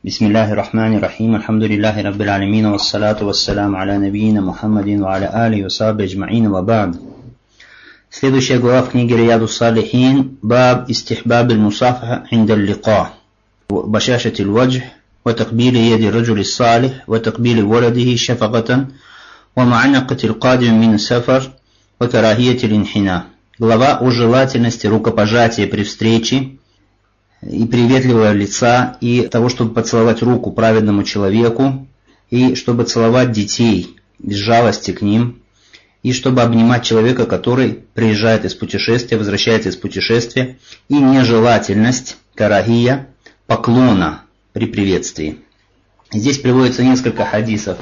Бисмиллахи рахмани рахим, алхамдулиллахи раббил алямин, вассалату вассаляму аля набиина Мухаммадин ва аля алихи ва сахбихи аджмаин ва ба'д. Следующая глава в книге Рияду Салихин, баб истихбаб аль-мусафаха инда аль-лиқа, башашат аль-ваджх, ва такбили яди раджули салих, ва такбили валадихи шафакатан, ва ма'анакат аль-кадим мин сафар, ва карахият аль-инхина. Глава о желательности рукопожатия при встрече и приветливого лица, и того, чтобы поцеловать руку праведному человеку, и чтобы целовать детей из жалости к ним, и чтобы обнимать человека, который приезжает из путешествия, возвращается из путешествия, и нежелательность, карахия, поклона при приветствии. Здесь приводится несколько хадисов.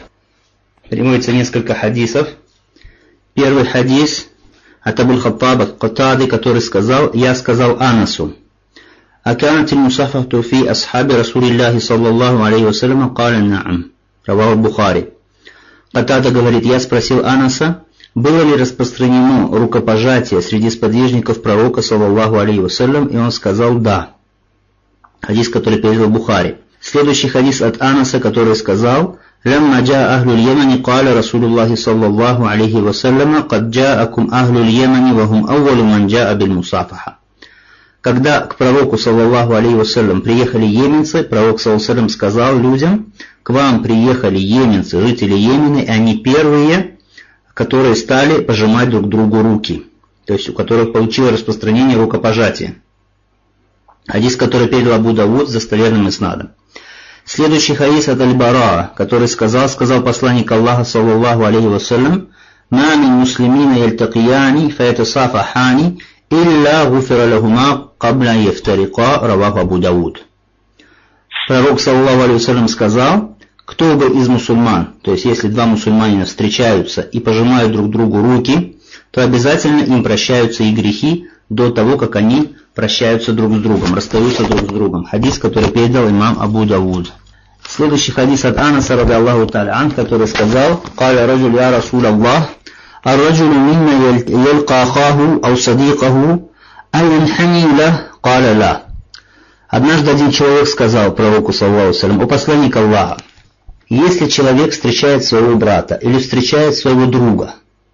Первый хадис от Абуль-Хаттаба Катады, который сказал: «Я сказал Анасу, أكانت المصافحة في أصحاب رسول الله صلى الله عليه وسلم قال نعم». Равах Бухари. Катада говорит: я спросил Анаса, было ли распространено рукопожатие среди сподвижников пророка саллаллаху алейхи вассалям, и он сказал да. Хадис, который передал Бухари. Следующий хадис от Анаса, который сказал: لما جاء أهل اليمن قال رسول الله صلى الله عليه وسلم قد جاءكم أهل اليمن وهم أول من جاء بالمصافحة. Когда к пророку, саллаллаху алейхи вассалям, приехали йеменцы, пророк, саллаллаху алейхи вассалям, сказал людям: к вам приехали йеменцы, жители Йемена, и они первые, которые стали пожимать друг другу руки, то есть у которых получило распространение рукопожатия. Хадис, который передал Абу Давуд с достоверным иснадом. Следующий хадис от Аль-Бараа, который сказал посланник Аллаха, саллаллаху алейхи вассалям: «Ма мин муслимина яльтакияни фаятасафахани илля гуфира лахума кабля яфтарика». Равах Абу Давуд. Пророк, саллаллаху алейхи вассалям, сказал: кто бы из мусульман, то есть если два мусульманина встречаются и пожимают друг другу руки, то обязательно им прощаются и грехи до того, как они прощаются друг с другом, расстаются друг с другом. Хадис, который передал имам Абу Давуд. Следующий хадис от Анаса, ради Аллаху та'аля ан, который сказал: «Каля раджуль я Расул Аллах, ар-раджулю минна ялька ахаху ау садикаху, ай-янхани лах, каля ла». Однажды один человек сказал пророку, саллаллаху алейхи вассалям: «О посланник Аллаха, если человек встречает своего брата или встречает своего друга,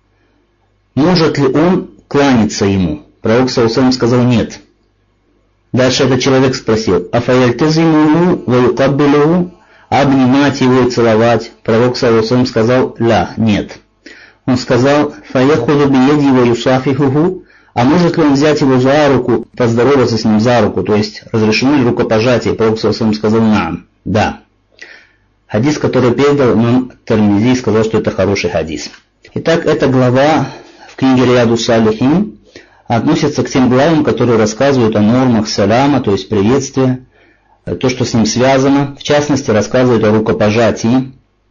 может ли он кланяться ему?» Пророк, саллаллаху алейхи вассалям, сказал: «Нет». Дальше этот человек спросил: «Афаяльтазиму ва юкаббилуху», обнимать его и целовать? Пророк, саллаллаху алейхи вассалям, сказал: «Ля, нет». Он сказал: «Фаяхуду биеди ва юсафихуху», а может ли он взять его за руку, поздороваться с ним за руку, то есть разрешено ли рукопожатие? Пророк, саллаллаху алейхи вассалям, сказал: «Наам», да. Хадис, который передал имам Тирмизи, сказал, что это хороший хадис. Итак, эта глава в книге Рияду Салихин относится к тем главам, которые рассказывают о нормах саляма, то есть приветствия, то, что с ним связано. В частности, рассказывают о рукопожатии.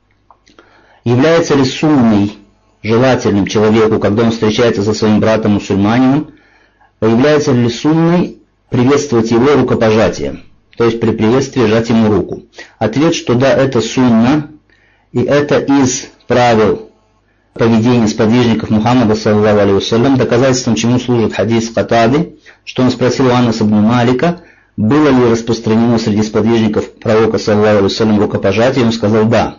Является ли сунной желательным человеку, когда он встречается со своим братом-мусульманином, является ли сунной приветствовать его рукопожатием, то есть при приветствии жать ему руку? Ответ, что да, это сунна, и это из правил поведения сподвижников Мухаммада, саллаллаху алейхи вассалям. Доказательством чему служит хадис Катады, что он спросил у Анаса ибн Малика, было ли распространено среди сподвижников пророка, саллаллаху алейхи вассалям, рукопожатие, он сказал да.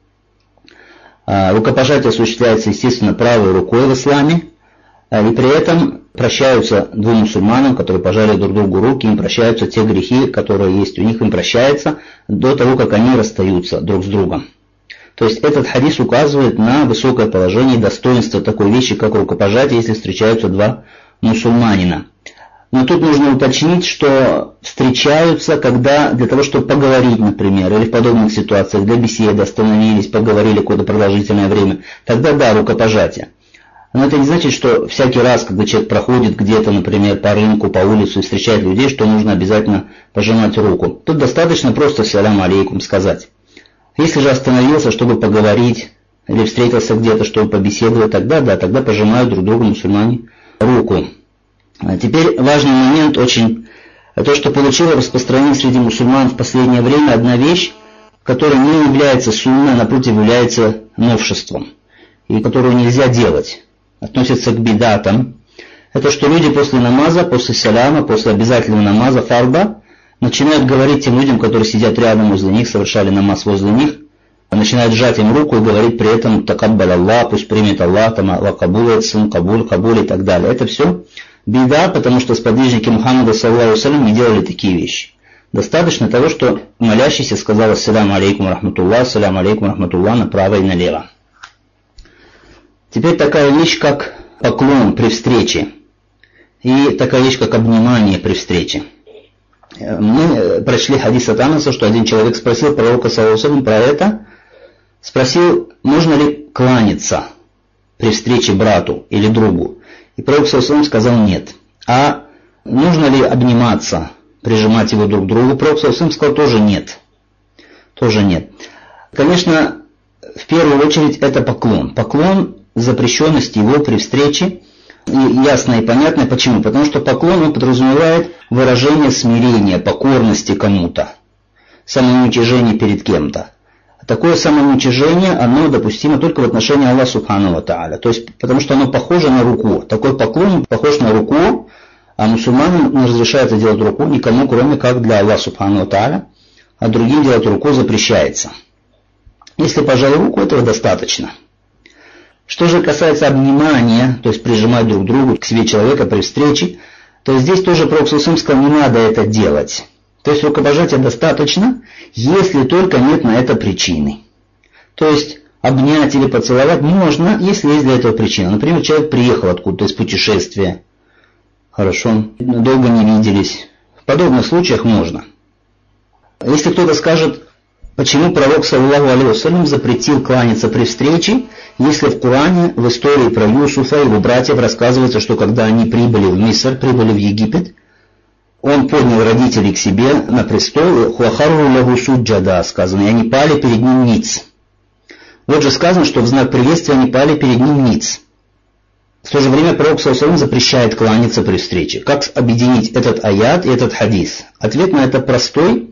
Рукопожатие осуществляется, естественно, правой рукой в исламе, и при этом прощаются двум мусульманам, которые пожали друг другу руки, им прощаются те грехи, которые есть у них, им прощается до того, как они расстаются друг с другом. То есть этот хадис указывает на высокое положение и достоинство такой вещи, как рукопожатие, если встречаются два мусульманина. Но тут нужно уточнить, что встречаются, когда для того, чтобы поговорить, например, или в подобных ситуациях, для беседы остановились, поговорили какое-то продолжительное время, тогда да, рукопожатие. Но это не значит, что всякий раз, когда человек проходит где-то, например, по рынку, по улице и встречает людей, что нужно обязательно пожимать руку. Тут достаточно просто «салям алейкум» сказать. Если же остановился, чтобы поговорить, или встретился где-то, чтобы побеседовать, тогда да, тогда пожимают друг другу мусульмане руку. А теперь важный момент очень, то, что получило распространение среди мусульман в последнее время, одна вещь, которая не является сунной, а напротив является новшеством, и которую нельзя делать, относится к бидатам. Это что люди после намаза, после саляма, после обязательного намаза фарда, начинают говорить тем людям, которые сидят рядом возле них, совершали намаз возле них, начинают сжать им руку и говорить при этом «такаббаль Аллах», пусть примет Аллах, там «Аллах кабулит», «Сун кабуль», «кабуль» и так далее. Это все беда, потому что сподвижники Мухаммада саллаллаху алейхи ва саллям не делали такие вещи. Достаточно того, что молящийся сказал «Ассаляму алейкум рахматуллах», «Ассаляму алейкум рахматуллах» направо и налево. Теперь такая вещь, как поклон при встрече и такая вещь, как обнимание при встрече. Мы прочли хадис от Анаса, что один человек спросил пророка саллаллаху алейхи ва саллям про это, спросил, можно ли кланяться при встрече брату или другу. И пророк саллаллаху алейхи ва саллям сказал нет. А нужно ли обниматься, прижимать его друг к другу? Пророк саллаллаху алейхи ва саллям сказал тоже нет. Тоже нет. Конечно, в первую очередь это поклон. Поклон, запрещенность его при встрече, ясно и понятно. Почему? Потому что поклон он подразумевает выражение смирения, покорности кому-то, самоуничижение перед кем-то. Такое самоуничижение, оно допустимо только в отношении Аллаха Субхану ва Тааля. То есть, потому что оно похоже на руку. Такой поклон похож на руку, а мусульманам не разрешается делать руку никому, кроме как для Аллаха Субхану ва Тааля, а другим делать руку запрещается. Если пожал руку, этого достаточно. Что же касается обнимания, то есть прижимать друг к другу к себе человека при встрече, то здесь тоже пророк саллаллаху алейхи ва саллям сказал, не надо это делать. То есть рукопожатия достаточно, если только нет на это причины. То есть обнять или поцеловать можно, если есть для этого причина. Например, человек приехал откуда-то из путешествия. Хорошо, долго не виделись. В подобных случаях можно. Если кто-то скажет, почему пророк саллаллаху алейхи ва саллям запретил кланяться при встрече, если в Коране, в истории про Юсуфа и его братьев рассказывается, что когда они прибыли в Миср, прибыли в Египет, он поднял родителей к себе на престол, хуахарру лаху суджада, сказано, и они пали перед ним ниц. Вот же сказано, что в знак приветствия они пали перед ним ниц. В то же время пророк саллаллаху алейхи ва саллям запрещает кланяться при встрече. Как объединить этот аят и этот хадис? Ответ на это простой,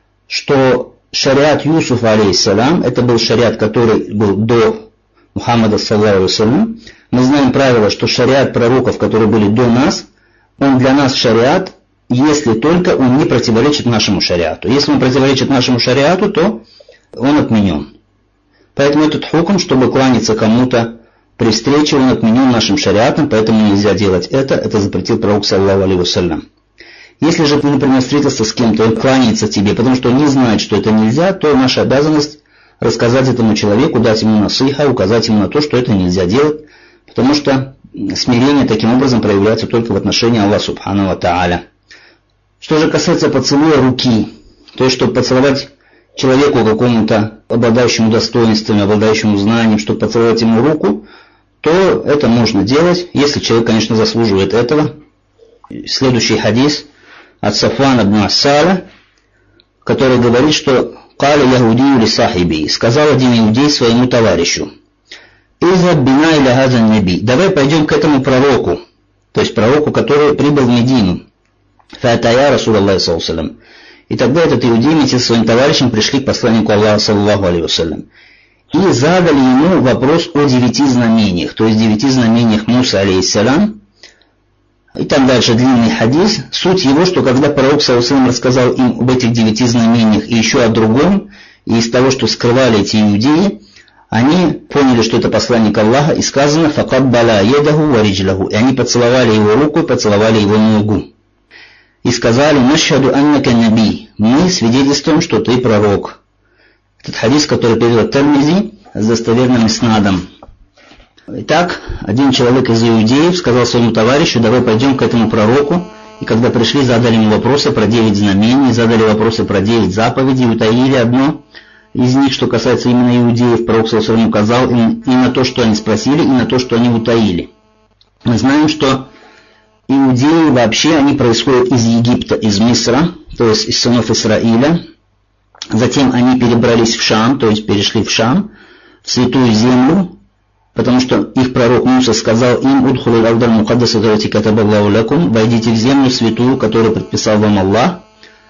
что шариат Юсуфа алейхиссалям, это был шариат, который был до Мухаммада саллаллаху алейхи ва саллям. Мы знаем правило, что шариат пророков, которые были до нас, он для нас шариат, если только он не противоречит нашему шариату. Если он противоречит нашему шариату, то он отменен. Поэтому этот хукм, чтобы кланяться кому-то при встрече, он отменен нашим шариатом, поэтому нельзя делать это запретил пророк саллаллаху алейхи ва саллям. Если же ты, например, встретился с кем-то, он кланяется тебе, потому что он не знает, что это нельзя, то наша обязанность рассказать этому человеку, дать ему насиха, указать ему на то, что это нельзя делать, потому что смирение таким образом проявляется только в отношении Аллаха Субхану ва Тааля. Что же касается поцелуя руки, то есть, чтобы поцеловать человеку какому-то обладающему достоинствами, обладающему знанием, чтобы поцеловать ему руку, то это можно делать, если человек, конечно, заслуживает этого. Следующий хадис от Сафвана ибн Ассала, который говорит, что «Каля яхудию ли сахиби», сказал один иудей своему товарищу, «Изаб бина иля газан наби», давай пойдем к этому пророку, то есть пророку, который прибыл в Медину. «Фатая Расулаллахи саллаллаху алейхи ва саллям». И тогда этот иудей вместе со своим товарищем пришли к посланнику Аллаха саллаллаху алейхи ва саллям и задали ему вопрос о 9 знамениях, то есть 9 знамениях Муса алейхиссалям. И там дальше длинный хадис. Суть его, что когда пророк саллаллаху алейхи ва саллям рассказал им об этих 9 знамениях и еще о другом, и из того, что скрывали эти иудеи, они поняли, что это посланник Аллаха, и сказано «факаббала едаху ва риджлаху», и они поцеловали его руку и поцеловали его ногу. И сказали «Нашхаду аннака наби», мы свидетельствуем, что ты пророк. Этот хадис, который перевел Тирмизи с достоверным иснадом. Итак, один человек из иудеев сказал своему товарищу, давай пойдем к этому пророку. И когда пришли, задали ему вопросы про 9 знамений, задали вопросы про 9 заповедей, утаили одно из них, что касается именно иудеев. Пророк саллаллаху алейхи ва саллям указал им и на то, что они спросили, и на то, что они утаили. Мы знаем, что иудеи вообще, они происходят из Египта, из Мисра, то есть из сынов Исраиля. Затем они перебрались в Шам, то есть перешли в Шам, в святую землю, потому что их пророк Муса сказал им: «Удхулу аль-ардаль мукаддаса аллати катабаллаху лакум», войдите в землю святую, которую предписал вам Аллах.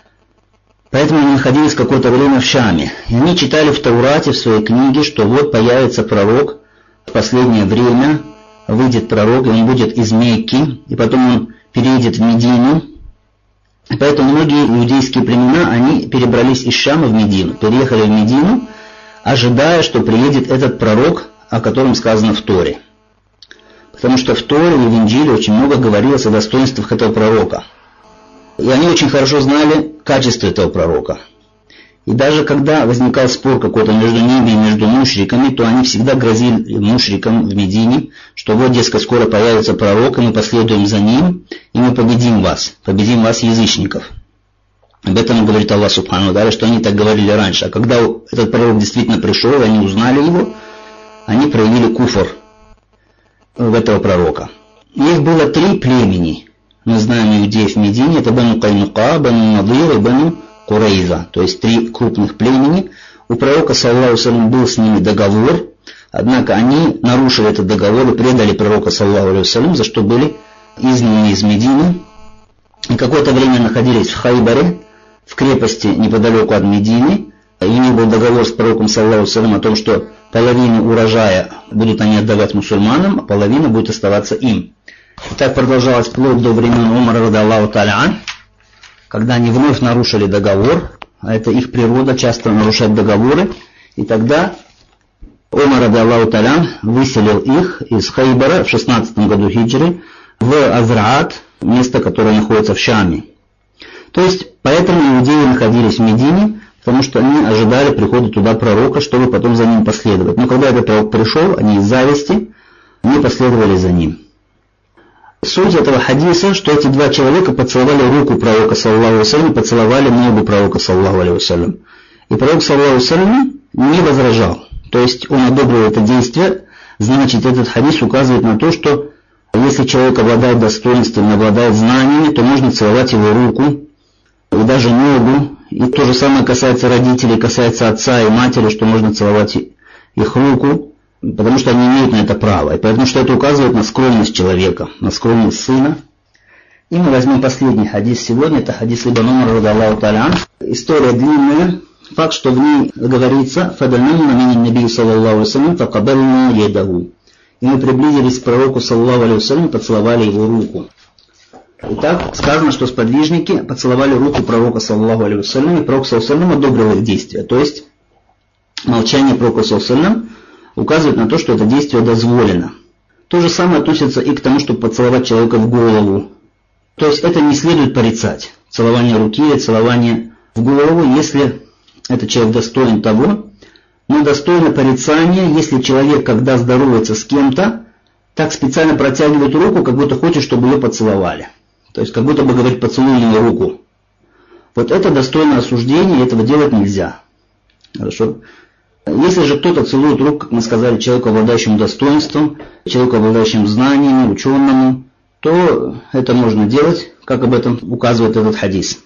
Поэтому они находились какое-то время в Шаме. И они читали в Таурате, в своей книге, что вот появится пророк в последнее время, выйдет пророк, и он будет из Мекки, и потом он переедет в Медину. Поэтому многие иудейские племена, они перебрались из Шама в Медину, переехали в Медину, ожидая, что приедет этот пророк, о котором сказано в Торе. Потому что в Торе и в Инджиле очень много говорилось о достоинствах этого пророка. И они очень хорошо знали качество этого пророка. И даже когда возникал спор какой-то между ними и между мушриками, то они всегда грозили мушрикам в Медине, что вот, дескать, скоро появится пророк, и мы последуем за ним, и мы победим вас, язычников. Об этом говорит Аллах Субхану ва Тааля, что они так говорили раньше. А когда этот пророк действительно пришел, и они узнали его, они проявили куфр в этого пророка. Их было 3 племени. Мы знаем иудеев в Медине, это Бану Кайнука, Бану Надир и Бану Курейза, то есть 3 крупных племени. У пророка, саллаллаху алейхи ва саллям, был с ними договор, однако они нарушили этот договор и предали пророка, саллаллаху алейхи ва саллям, за что были изгнаны из Медины. И какое-то время находились в Хайбаре, в крепости неподалеку от Медины. И у них был договор с пророком, саллаллаху алейхи ва саллям, о том, что половину урожая будут они отдавать мусульманам, а половина будет оставаться им. И так продолжалось вплоть до времен Умара радаллаху тааля ан, когда они вновь нарушили договор, а это их природа, часто нарушать договоры, и тогда Умар радаллаху тааля ан выселил их из Хайбара в 16 году хиджры в Азраат, место, которое находится в Шаме. То есть, поэтому иудеи находились в Медине, потому что они ожидали прихода туда пророка, чтобы потом за ним последовать. Но когда этот пророк пришел, они из зависти не последовали за ним. Суть этого хадиса, что эти 2 человека поцеловали руку пророка, саллаллаху алейхи ва саллям, поцеловали ногу пророка, саллаллаху алейхи ва саллям. И пророк, саллаллаху алейхи ва саллям, не возражал. То есть он одобрил это действие. Значит, этот хадис указывает на то, что если человек обладает достоинством, обладает знаниями, то можно целовать его руку и даже ногу. И то же самое касается родителей, касается отца и матери, что можно целовать их руку, потому что они имеют на это право. И потому что это указывает на скромность человека, на скромность сына. И мы возьмем последний хадис сегодня, это хадис Ибн Умара радаллаху тааля ан. История длинная, факт, что в ней говорится «Фадальнамна минин набию саллаллаху алейхи ва саллям факабальна едаху». И мы приблизились к пророку, саллаллаху алейхи ва саллям, поцеловали его руку. Итак, сказано, что сподвижники поцеловали руку пророка, саллаллаху алейхи ва саллям, и пророк, саллаллаху алейхи ва саллям, одобрил их действия. То есть, молчание пророка, саллаллаху алейхи ва саллям, указывает на то, что это действие дозволено. То же самое относится и к тому, чтобы поцеловать человека в голову. То есть, это не следует порицать. Целование руки или целование в голову, если этот человек достоин того, но достойно порицания, если человек, когда здоровается с кем-то, так специально протягивает руку, как будто хочет, чтобы ее поцеловали. То есть, как будто бы говорит «поцелуй мне руку». Вот это достойно осуждения, и этого делать нельзя. Хорошо? Если же кто-то целует руку, как мы сказали, человеку, обладающему достоинством, человеку, обладающим знаниями, ученому, то это можно делать, как об этом указывает этот хадис.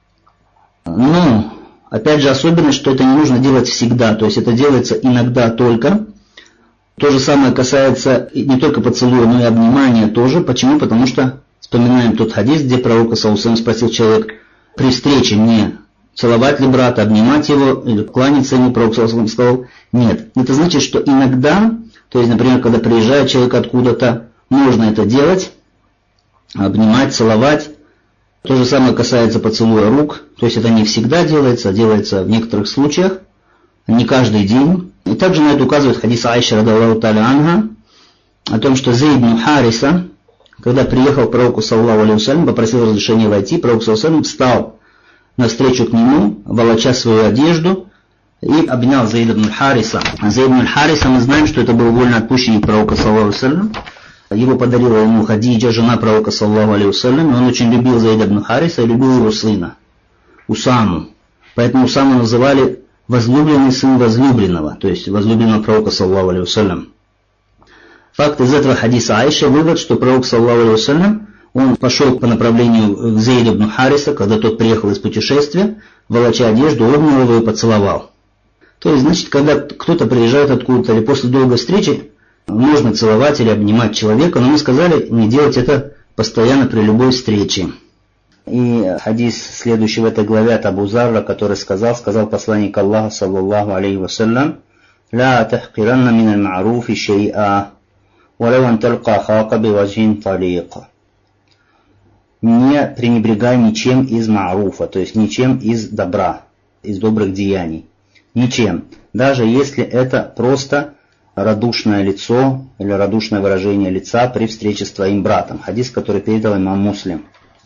Но, опять же, особенность, что это не нужно делать всегда, то есть это делается иногда только. То же самое касается не только поцелуя, но и обнимания тоже. Почему? Потому что вспоминаем тот хадис, где пророк, саллаллаху алейхи ва саллям, спросил человек при встрече не целовать ли брата, обнимать его или кланяться ему, пророк, саллаллаху алейхи ва саллям, сказал нет. Это значит, что иногда, то есть, например, когда приезжает человек откуда-то, можно это делать, обнимать, целовать. То же самое касается поцелуя рук, то есть это не всегда делается, а делается в некоторых случаях, не каждый день. И также на это указывает хадис Аиши радаллаху тааля анха о том, что Зейд ибн Хариса, когда приехал к пророку, саллаллаху алейхи ва саллям, попросил разрешения войти, пророк, саллаллаху алейхи ва саллям, встал навстречу к нему, волоча свою одежду, и обнял Зейд ибн Хариса. А Зейд ибн Хариса, мы знаем, что это был вольноотпущенник пророка, саллаллаху алейхи ва саллям. Его подарила ему Хадиджа, жена пророка, саллаллаху алейхи ва саллям, и он очень любил Зейда ибн Хариса и любил его сына, Усаму. Поэтому Усаму называли возлюбленный сын возлюбленного, то есть возлюбленного пророка, саллаллаху алейхи ва саллям. Факт из этого хадиса Аиша, вывод, что пророк, саллаллаху алейхи ва саллям, он пошел по направлению к Зейду ибн Хариса, когда тот приехал из путешествия, волоча одежду, обнял его и поцеловал. То есть, значит, когда кто-то приезжает откуда-то или после долгой встречи, можно целовать или обнимать человека, но мы сказали не делать это постоянно при любой встрече. И хадис следующий в этой главе от Абу Зарра, который сказал посланник Аллаха, саллаллаху алейхи ва саллям, «Ла тахкиранна мин аль-ма'руфи шей'a, валау ан талка ахака би ваджин талиqa». не пренебрегай ничем из ма'руфа, то есть ничем из добра, из добрых деяний. Ничем. Даже если это просто радушное лицо или радушное выражение лица при встрече с твоим братом. Хадис, который передал имам Муслим.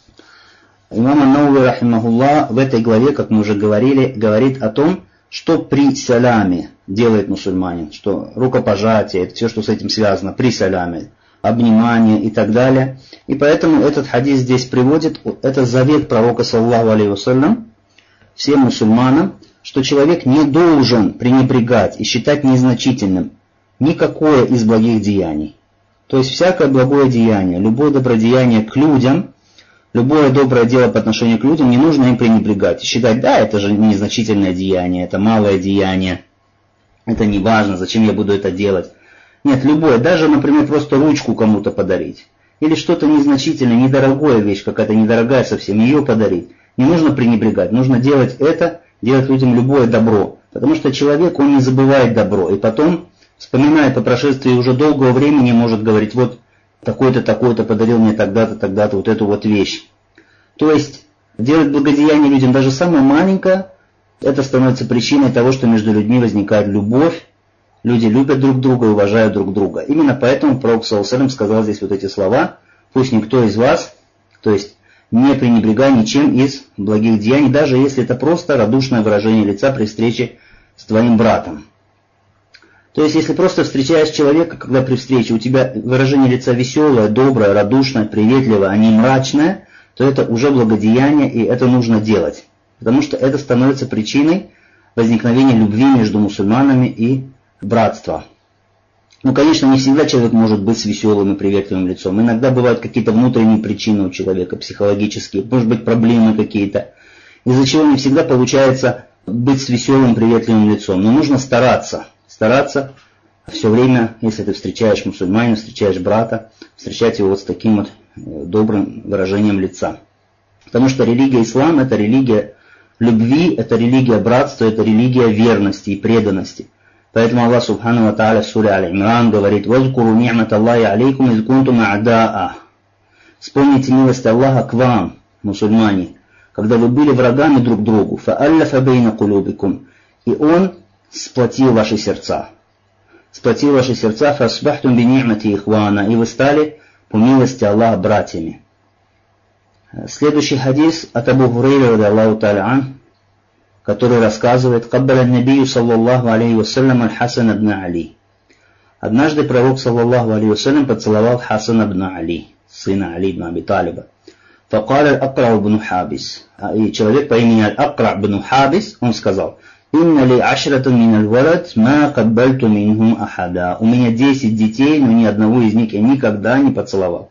Имам ан-Науви, рахимахуллах, в этой главе, как мы уже говорили, говорит о том, что при саляме делает мусульманин, что рукопожатие, это все, что с этим связано, при саляме, обнимание и так далее. И поэтому этот хадис здесь приводит, это завет пророка, саллаллаху алейхи вассалям, всем мусульманам, что человек не должен пренебрегать и считать незначительным никакое из благих деяний. То есть всякое благое деяние, любое добродеяние к людям, любое доброе дело по отношению к людям, не нужно им пренебрегать и считать, да, это же незначительное деяние, это малое деяние, это не важно, зачем я буду это делать. Нет, любое, даже, например, просто ручку кому-то подарить, или что-то незначительное, недорогое вещь, какая-то недорогая совсем, ее подарить. Не нужно пренебрегать, нужно делать это, делать людям любое добро, потому что человек, он не забывает добро, и потом, вспоминая по прошествии уже долгого времени, может говорить, вот такой-то, такой-то подарил мне тогда-то, тогда-то вот эту вот вещь. То есть, делать благодеяние людям, даже самое маленькое, это становится причиной того, что между людьми возникает любовь, люди любят друг друга и уважают друг друга. Именно поэтому пророк саллаллаху алейхи ва саллям сказал здесь вот эти слова, пусть никто из вас, то есть, не пренебрегай ничем из благих деяний, даже если это просто радушное выражение лица при встрече с твоим братом. То есть, если просто встречаешь человека, когда при встрече у тебя выражение лица веселое, доброе, радушное, приветливое, а не мрачное, то это уже благодеяние, и это нужно делать. Потому что это становится причиной возникновения любви между мусульманами и братства. Ну, конечно, не всегда человек может быть с веселым и приветливым лицом. Иногда бывают какие-то внутренние причины у человека, психологические, может быть проблемы какие-то, из-за чего не всегда получается быть с веселым, приветливым лицом. Но нужно стараться все время, если ты встречаешь мусульманина, встречаешь брата, встречать его вот с таким вот добрым выражением лица. Потому что религия ислам — это религия любви, это религия братства, это религия верности и преданности. Поэтому Аллах Субхану ва Тааля в суре Аль-Имран говорит: «Вазкуру ни'мат Аллахи алейкум из кунтум а'да'a». Вспомните милость Аллаха к вам, мусульмане, когда вы были врагами друг другу. «Фа'аллафа бейна кулубикум». И Он сплотил ваши сердца. Сплотил ваши сердца. «Фасбахтум би ни'мати ихвана». И вы стали по милости Аллаха братьями. Следующий хадис от Абу Хурайры, радиаллаху та'аля ан, который рассказывает: «Каббаля набию саллаллаху алейхи вассалям аль-Хасан ибн Али». Однажды пророк саллаллаху алейхи вассалям поцеловал Хасан ибн Али, сына Али ибн Аби Талиба. «Факаля аль-Акра ибн Хабис». И человек по имени аль-Акра ибн Хабис, он сказал: «Инна ли ашратан мин аль-валад ма каббальту минхум ахада». У меня 10 детей, но ни одного из них я никогда не поцеловал.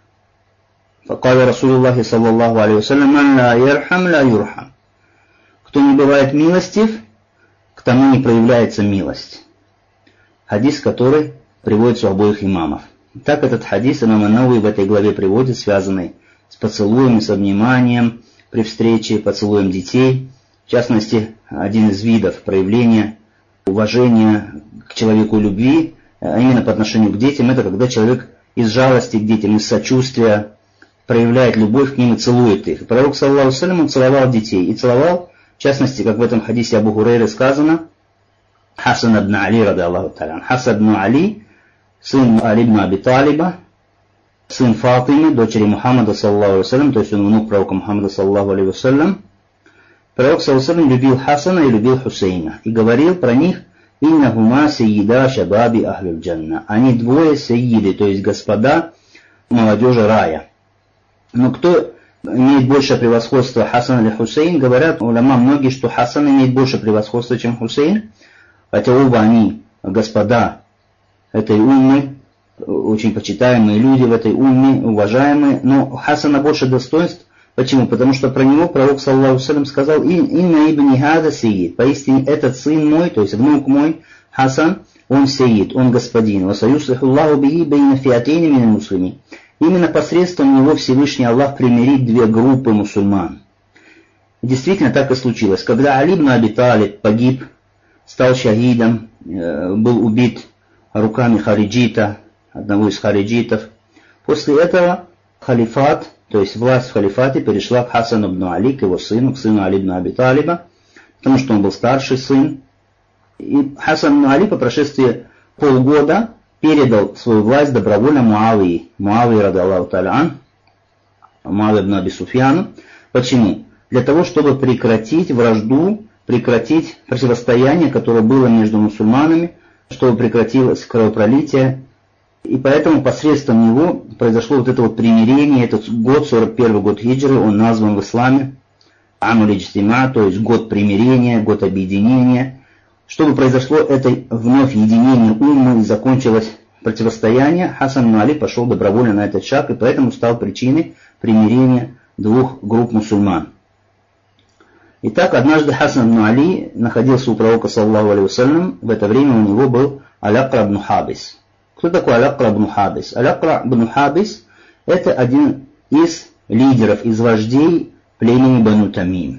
Факаля Расулуллахи саллаллаху алейхи вассалям: «Ман ла ярхам ла юрхам». Кто не бывает милостив, к тому не проявляется милость. Хадис, который приводится у обоих имамов. Так этот хадис имам ан-Науви в этой главе приводит, связанный с поцелуем, с обниманием при встрече, поцелуем детей. В частности, один из видов проявления уважения к человеку любви, а именно по отношению к детям, это когда человек из жалости к детям, из сочувствия проявляет любовь к ним и целует их. Пророк саллаллаху алейхи ва саллям, он целовал детей и целовал, в частности, как в этом хадисе Абу Хурайры сказано, Хасан ибн Али, радиаллаху та'аля. Хасан ибн Али, сын Али ибн Аби Талиба, сын Фатимы, дочери Мухаммада, саллаллаху алейхи ва саллям, то есть он внук пророка Мухаммада, саллаллаху алейхи ва саллям. Пророк, саллаллаху алейхи ва саллям, любил Хасана и любил Хусейна. И говорил про них: «Иннахума сайида шабаби ахлюль джанна». Они двое сайиды, то есть господа молодежи рая. Но кто имеет больше превосходства, Хасан или Хусейн? Говорят уляма многие, что Хасан имеет больше превосходства, чем Хусейн, хотя оба они господа этой уммы, очень почитаемые люди в этой умме, уважаемые, но у Хасана больше достоинств. Почему? Потому что про него пророк саллаллаху алейхи ва саллям сказал: «Инна ибни хада сайид». Поистине этот сын мой, то есть внук мой, Хасан, он сайид, он господин. «Ва саюслиху Аллаху бихи бейна фиатейни миналь муслимин». Именно посредством него Всевышний Аллах примирит две группы мусульман. И действительно так и случилось. Когда Али ибн Аби Талиб погиб, стал шахидом, был убит руками хариджита, одного из хариджитов, после этого халифат, То есть власть в халифате перешла к Хасану ибн Али, к его сыну, к сыну Али ибн Аби Талиба, потому что он был старший сын. И Хасан ибн Али по прошествии полгода передал свою власть добровольно Муавии, ради Аллаху та'аля, Муавии ибн Аби Суфьяну. Почему? Для того, чтобы прекратить вражду, прекратить противостояние, которое было между мусульманами, чтобы прекратилось кровопролитие. И поэтому посредством него произошло вот это вот примирение. Этот год, 41 год хиджры, он назван в исламе Амуль Иджтима, то есть год примирения, год объединения. Чтобы произошло это вновь единение уммы и закончилось противостояние, Хасан ибн Али пошел добровольно на этот шаг и поэтому стал причиной примирения двух групп мусульман. Итак, однажды Хасан ибн Али находился у пророка, саллаллаху алейхи вассалям, в это время у него был Аль-Акра ибн Хабис. Кто такой Аль-Акра ибн Хабис? Аль-Акра ибн Хабис — это один из лидеров, из вождей племени Бану Тамим.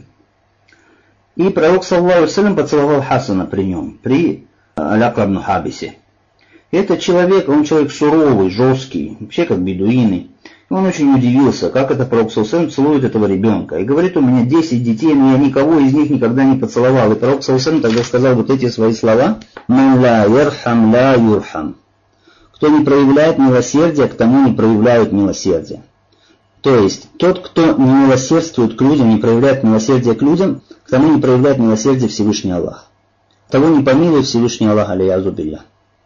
И пророк, саллаллаху алейхи вассалям, поцеловал Хасана при нем, при Аль-Акра ибн Хабисе. Этот человек, он человек суровый, жесткий, вообще как бедуины. И он очень удивился, как это пророк, саллаллаху алейхи вассалям, целует этого ребенка. И говорит, у меня 10 детей, но я никого из них никогда не поцеловал. И пророк, саллаллаху алейхи вассалям, тогда сказал вот эти свои слова: «Ман ла ярхам ла юрхам». Кто не проявляет милосердия, к тому не проявляют милосердия. То есть, тот, кто не милосердствует к людям, не проявляет милосердия к людям, к тому не проявляет милосердия Всевышний Аллах. Того не помилует Всевышний Аллах, алейязу билля.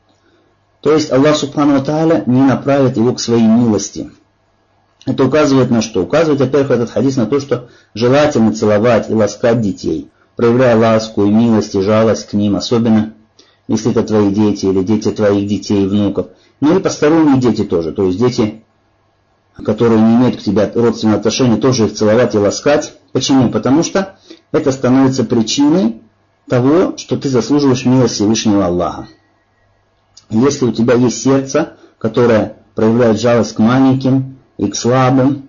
То есть, Аллах субхану ва тааля не направит его к своей милости. Это указывает на что? Указывает, во-первых, этот хадис на то, что желательно целовать и ласкать детей, проявляя ласку и милость и жалость к ним, особенно если это твои дети или дети твоих детей и внуков. Ну и посторонние дети тоже, то есть дети, которые не имеют к тебе родственного отношения, тоже их целовать и ласкать. Почему? Потому что это становится причиной того, что ты заслуживаешь милости Всевышнего Аллаха. Если у тебя есть сердце, которое проявляет жалость к маленьким и к слабым,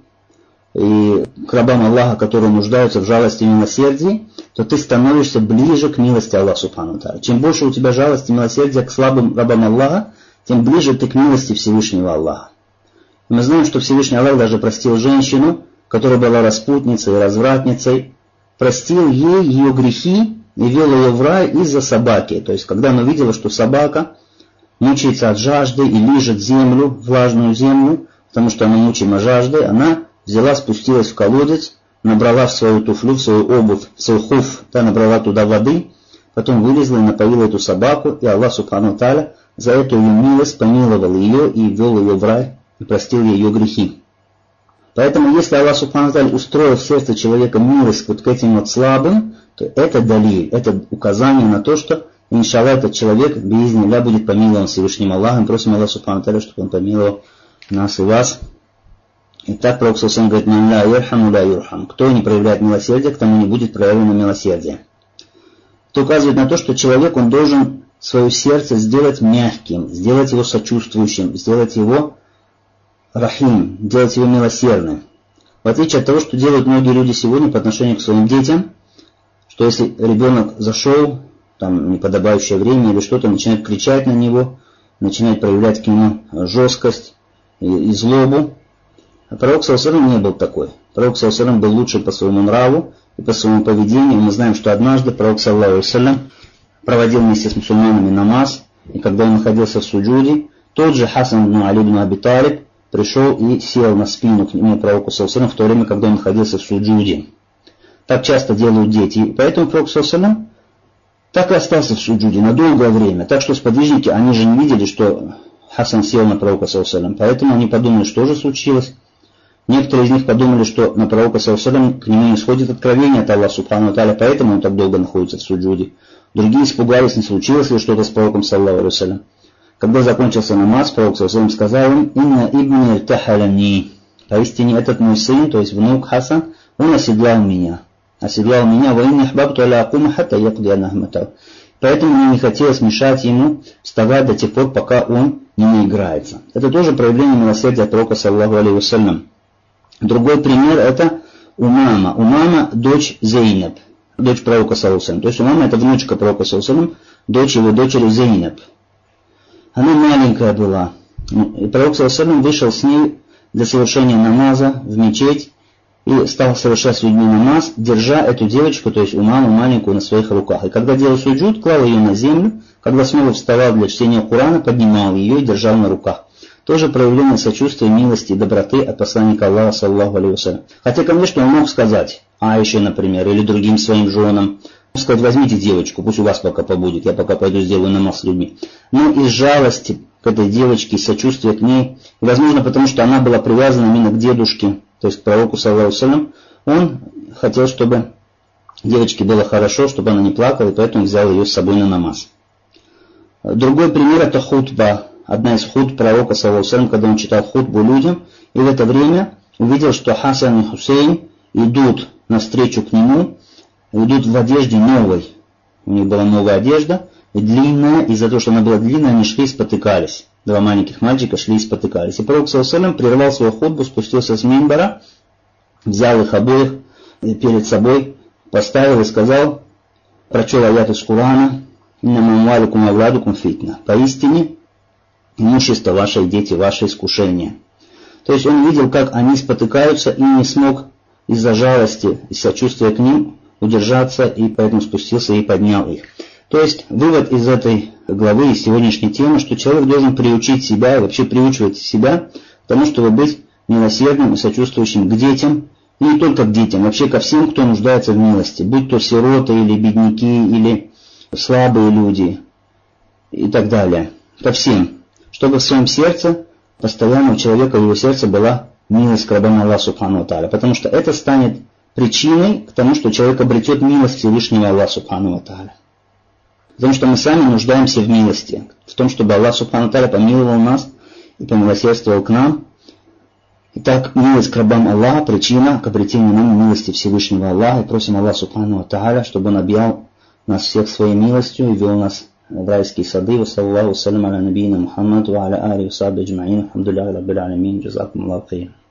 и к рабам Аллаха, которые нуждаются в жалости и милосердии, то ты становишься ближе к милости Аллаха субхану ва тааля. Чем больше у тебя жалости и милосердия к слабым рабам Аллаха, тем ближе ты к милости Всевышнего Аллаха. И мы знаем, что Всевышний Аллах даже простил женщину, которая была распутницей и развратницей, простил ей ее грехи и вел ее в рай из-за собаки. То есть, когда она увидела, что собака мучается от жажды и лижет землю, влажную землю, потому что она мучима жаждой, она взяла, спустилась в колодец, набрала в свою туфлю, в свою обувь, в свой хуф, набрала туда воды, потом вылезла и напоила эту собаку, и Аллах субхану ва тааля за эту ее милость помиловал ее и ввел ее в рай и простил ее грехи. Поэтому, если Аллах субхану ва тааля устроил в сердце человека милость вот к этим вот слабым, то это далиль, это указание на то, что, иншаллах, этот человек, биизнилля, будет помилован Всевышним Аллахом. Просим Аллаха субхану ва тааля, чтобы он помиловал нас и вас. Итак, пророк саллаллаху алейхи ва саллям говорит: «Ман ла ярхам ла юрхам». Кто не проявляет милосердие, к тому не будет проявлено милосердие. Это указывает на то, что человек, он должен свое сердце сделать мягким, сделать его сочувствующим, сделать его рахим, сделать его милосердным. В отличие от того, что делают многие люди сегодня по отношению к своим детям, что если ребенок зашел, там, в неподобающее время или что-то, начинает кричать на него, начинает проявлять к нему жесткость и злобу. А пророк саллаллаху алейхи ва саллям не был такой. Пророк саллаллаху алейхи ва саллям был лучше по своему нраву и по своему поведению. Мы знаем, что однажды пророк саллаллаху алейхи ва саллям проводил вместе с мусульманами намаз, и когда он находился в суджуде, тот же Хасан ибн Али ибн Аби Талиб пришел и сел на спину к нему, пророку саллаллаху алейхи ва саллям, в то время, когда он находился в суджуде. Так часто делают дети. И поэтому пророк саллаллаху алейхи ва саллям так и остался в суджуде на долгое время. Так что сподвижники, они же не видели, что Хасан сел на пророка саллаллаху алейхи ва саллям. Поэтому они подумали, что же случилось. Некоторые из них подумали, что на пророка саллаллаху алейхи ва саллям к нему не сходит откровение от Аллаха субхану ва тааля, поэтому он так долго находится в суджуде. Другие испугались, не случилось ли что-то с пророком саллаллаху алейхи ва саллям. Когда закончился намаз, пророк саллаллаху алейхи ва саллям сказал им: «Инна ибни иртахалани». Поистине этот мой сын, то есть внук Хасан, он оседлал меня. «Ва инни ахбабту аля акума хатта якди нахматау». Поэтому мне не хотелось мешать ему вставать до тех пор, пока он не наиграется. Это тоже проявление милосердия пророка саллаллаху алейхи ва саллям. Другой пример — это Умама. Умама — дочь Зейнаб, дочь пророка саллаллаху алейхи ва саллям. То есть Умама — это внучка пророка саллаллаху алейхи ва саллям, дочь его дочери Зейнаб. Она маленькая была. И пророк саллаллаху алейхи ва саллям вышел с ней для совершения намаза в мечеть и стал совершать с людьми намаз, держа эту девочку, то есть умаму маленькую, на своих руках. И когда делал суджуд, клал ее на землю, когда снова вставал для чтения Корана, поднимал ее и держал на руках. Тоже проявление сочувствия, милости и доброты от посланника Аллаха, саллаллаху алейхи вассалям. Хотя, конечно, он мог сказать Аише, например, или другим своим женам, сказать, возьмите девочку, пусть у вас пока побудет, я пока пойду сделаю намаз с людьми. Но из жалости к этой девочке, из сочувствия к ней, и, возможно, потому что она была привязана именно к дедушке, то есть к пророку, саллаллаху алейхи вассалям, он хотел, чтобы девочке было хорошо, чтобы она не плакала, и поэтому взял ее с собой на намаз. Другой пример — это хутба. Одна из хутб пророка, саллаллаху алейхи вассалям, когда он читал хутбу людям, и в это время увидел, что Хасан и Хусейн идут навстречу к нему, идут в одежде новой. У них была новая одежда, и длинная, из-за того, что она была длинная, они шли и спотыкались. Два маленьких мальчика шли и спотыкались. И пророк, саллаллаху алейхи вассалям, прервал свою хутбу, спустился с минбара, взял их обоих перед собой, поставил и сказал, прочел аят из Корана, «Иннама амвалукум ва авладукум фитна». Поистине, имущество ваше и дети ваше искушение. То есть он видел, как они спотыкаются, и не смог из-за жалости и сочувствия к ним удержаться, и поэтому спустился и поднял их. То есть вывод из этой главы, из сегодняшней темы, что человек должен приучить себя, и вообще приучивать себя к тому, чтобы быть милосердным и сочувствующим к детям, и не только к детям, вообще ко всем, кто нуждается в милости, будь то сироты или бедняки, или слабые люди и так далее, ко всем. Чтобы в своем сердце, постоянно у человека, в его сердце была милость к рабам Аллаха субхану ва тааля. Потому что это станет причиной к тому, что человек обретет милость Всевышнего Аллаха субхану ва тааля. Потому что мы сами нуждаемся в милости, в том, чтобы Аллах субхану ва тааля помиловал нас и помилосердствовал к нам. Итак, милость к рабам Аллаха — причина к обретению нам милости Всевышнего Аллаха. И просим Аллаха субхану ва тааля, чтобы Он объял нас всех своей милостью и вел нас в райские сады. Ва саллаллаху салям аля набийна Мухаммад ва аля али ва сахби аджмаин. Алхамдулиллахи раббил алямин. Джазакум Аллаху хайран.